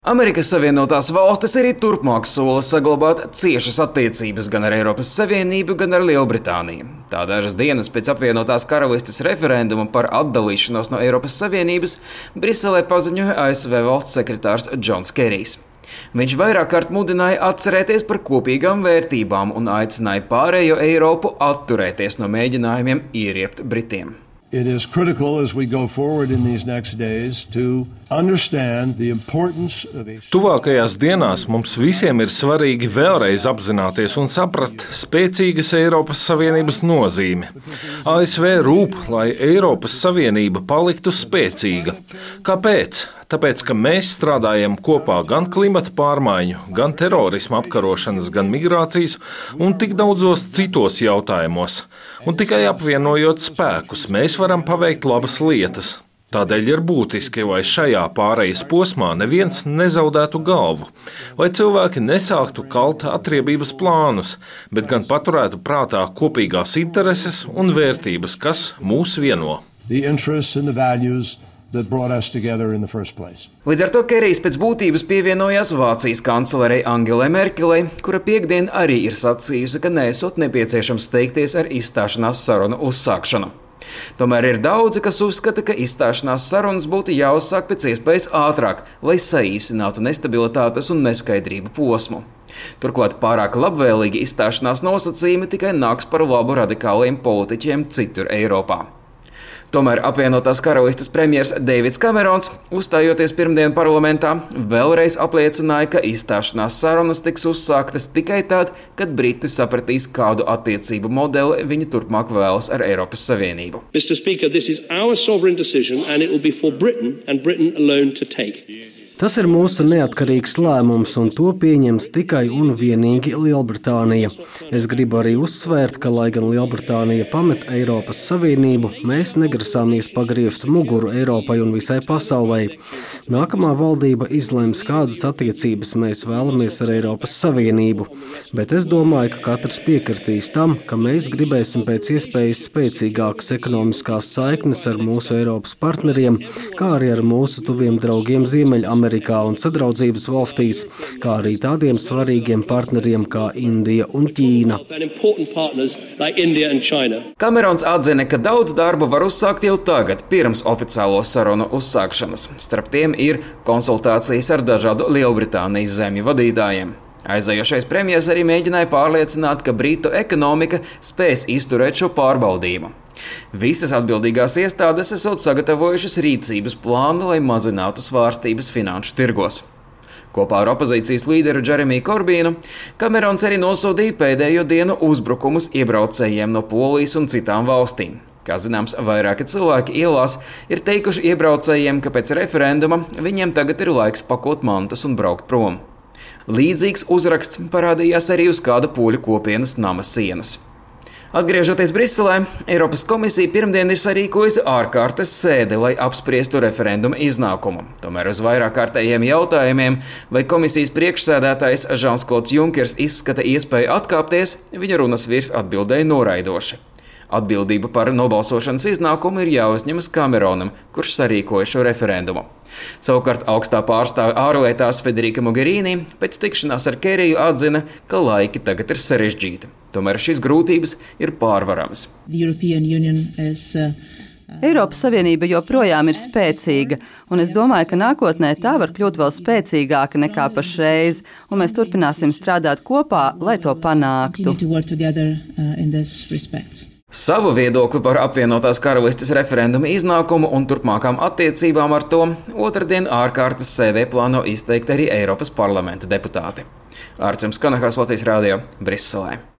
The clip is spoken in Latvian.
Amerikas Savienotās valstis arī turpmāk sola saglabāt ciešas attiecības gan ar Eiropas Savienību, gan ar Lielbritāniju. Tā dažas dienas pēc apvienotās karalistes referenduma par atdalīšanos no Eiropas Savienības Briselē paziņoja ASV valsts sekretārs Džons Kerijs. Viņš vairāk kārt mudināja atcerēties par kopīgām vērtībām un aicināja pārējo Eiropu atturēties no mēģinājumiem ieriept Britiem. It is critical as we go forward in these next days to understand the importance of a... Tuvākajās dienās mums visiem ir svarīgi vēlreiz apzināties un saprast spēcīgas Eiropas Savienības nozīmi. ASV rūp, lai Eiropas Savienība paliktu spēcīga. Kāpēc? Tāpēc, ka mēs strādājam kopā gan klimata pārmaiņu, gan terorisma apkarošanas, gan migrācijas un tik daudzos citos jautājumos. Un tikai apvienojot spēkus, mēs varam paveikt labas lietas. Tādēļ ir būtiski, lai šajā pārejas posmā neviens nezaudētu galvu, lai cilvēki nesāktu kalt atriebības plānus, bet gan paturētu prātā kopīgās intereses un vērtības, kas mūs vieno. Līdz ar to Kerijs pēc būtības pievienojās Vācijas kanclerei Angelai Merkelei, kura piektdien arī ir sacījusi, ka nesot nepieciešams steigties ar izstāšanās sarunu uzsākšanu. Tomēr ir daudzi, kas uzskata, ka izstāšanās sarunas būtu jāuzsāk pēc iespējas ātrāk, lai saīsinātu nestabilitātes un neskaidrību posmu. Turklāt pārāk labvēlīgi izstāšanās nosacījumi tikai nāks par labu radikāliem politiķiem citur Eiropā. Tomēr apvienotās karalistes premjers Deivids Kamerons, uzstājoties pirmdien parlamentā, vēlreiz apliecināja, ka izstāšanās sarunas tiks uzsāktas tikai tad, kad Briti sapratīs, kādu attiecību modeli viņi turpmāk vēlas ar Eiropas Savienību. Mr. Speaker, this is our sovereign decision and it will be for Britain and Britain alone to take. Tas ir mūsu neatkarīgs lēmums, un to pieņems tikai un vienīgi Lielbritānija. Es gribu arī uzsvērt, ka, lai gan Lielbritānija pamet Eiropas Savienību, mēs negrasāmies pagriezt muguru Eiropai un visai pasaulē. Nākamā valdība izlems, kādas attiecības mēs vēlamies ar Eiropas Savienību, bet es domāju, ka katrs piekritīs tam, ka mēs gribēsim pēc iespējas spēcīgākas ekonomiskās saiknes ar mūsu Eiropas partneriem, kā arī ar mūsu tuviem draugiem Ziemeļamerikā un sadraudzības valstīs, kā arī tādiem svarīgiem partneriem kā Indija un Ķīna. Kamerons atzina, ka daudz darba var uzsākt jau tagad, pirms oficiālo sarunu uzsākšanas. Starp tiem ir konsultācijas ar dažādu Lielbritānijas zemju vadītājiem. Aizējošais premjers arī mēģināja pārliecināt, ka Britu ekonomika spēs izturēt šo pārbaudījumu. Visas atbildīgās iestādes esot sagatavojušas rīcības plānu, lai mazinātu svārstības finanšu tirgos. Kopā ar opozīcijas līderu Džeremiju Korbīnu Kamerons arī nosodīja pēdējo dienu uzbrukumus iebraucējiem no Polijas un citām valstīm. Kā zināms, vairāki cilvēki ielās ir teikuši iebraucējiem, ka pēc referenduma viņiem tagad ir laiks pakot mantas un braukt prom. Līdzīgs uzraksts parādījās arī uz kāda poļu kopienas nama sienas. Atgriežoties Briselē, Eiropas komisija pirmdien ir sarīkojusi ārkārtas sēdi, lai apspriestu referenduma iznākumu. Tomēr uz vairāk kārtējiem jautājumiem, vai komisijas priekšsēdētājs Žans-Klods Junkers izskata iespēju atkāpties, viņa runas virs atbildēja noraidoši. Atbildība par nobalsošanas iznākumu ir jāuzņemas Kameronam, kurš sarīkoja šo referendumu. Savukārt augstā pārstāve ārlietās Federika Mogherini pēc tikšanās ar Keriju atzina, ka laiki tagad ir sarežģīti. Tomēr šīs grūtības ir pārvaramas. Eiropas Savienība joprojām ir spēcīga, un es domāju, ka nākotnē tā var kļūt vēl spēcīgāka nekā pašreiz, un mēs turpināsim strādāt kopā, lai to panāktu. Savu viedokli par apvienotās karalistes referenduma iznākumu un turpmākām attiecībām ar to otrdien ārkārtas sēdē plāno izteikt arī Eiropas parlamenta deputāti. Ārčuns Kanahās, Latvijas radio, Briselē.